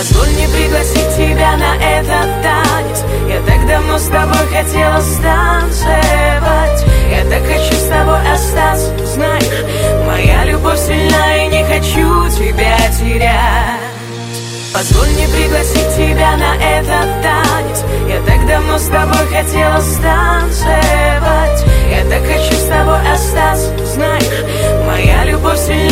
Позволь мне пригласить тебя на этот танец. Я так давно с тобой хотела станцевать. Я так хочу с тобой остаться. Знаешь, моя любовь сильна, и не хочу тебя терять. Позволь мне пригласить тебя на этот танец. Я так давно с тобой хотела станцевать. Я так хочу с тобой остаться. Знаешь, моя любовь сильна.